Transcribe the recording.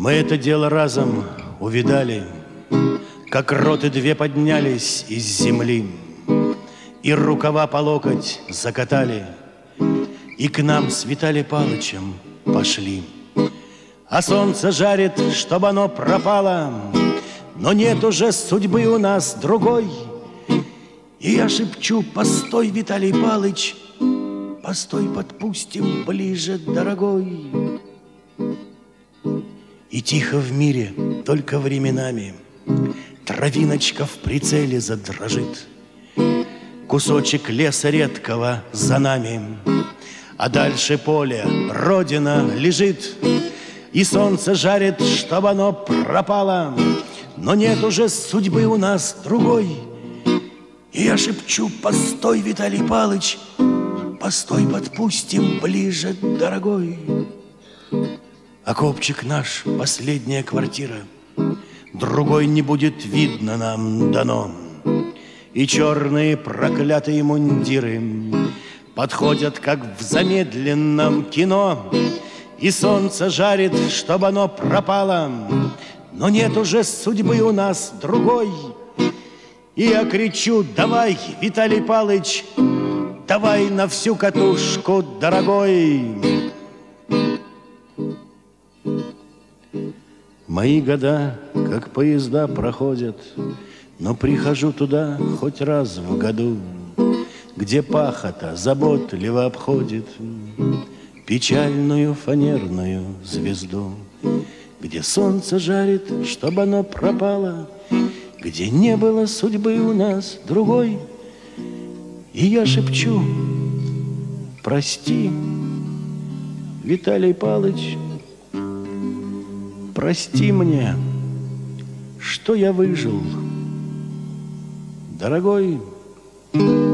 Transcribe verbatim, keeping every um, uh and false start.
Мы это дело разом увидали, как роты две поднялись из земли, и рукава по локоть закатали, и к нам с Виталий Палычем пошли. А солнце жарит, чтобы оно пропало, но нет уже судьбы у нас другой. И я шепчу: постой, Виталий Палыч, постой, подпустим ближе, дорогой. И тихо в мире, только временами, травиночка в прицеле задрожит. Кусочек леса редкого за нами, а дальше поле, родина лежит. И солнце жарит, чтобы оно пропало, но нет уже судьбы у нас другой. И я шепчу: постой, Виталий Палыч, постой, подпустим ближе, дорогой. Окопчик наш, последняя квартира, другой не будет видно нам дано. И черные проклятые мундиры подходят, как в замедленном кино. И солнце жарит, чтобы оно пропало, но нет уже судьбы у нас другой. И я кричу: давай, Виталий Палыч, давай на всю катушку, дорогой. Мои года, как поезда, проходят, но прихожу туда хоть раз в году, где пахота заботливо обходит печальную фанерную звезду, где солнце жарит, чтобы оно пропало, где не было судьбы у нас другой. И я шепчу: прости, Виталий Палыч, прости мне, что я выжил, дорогой.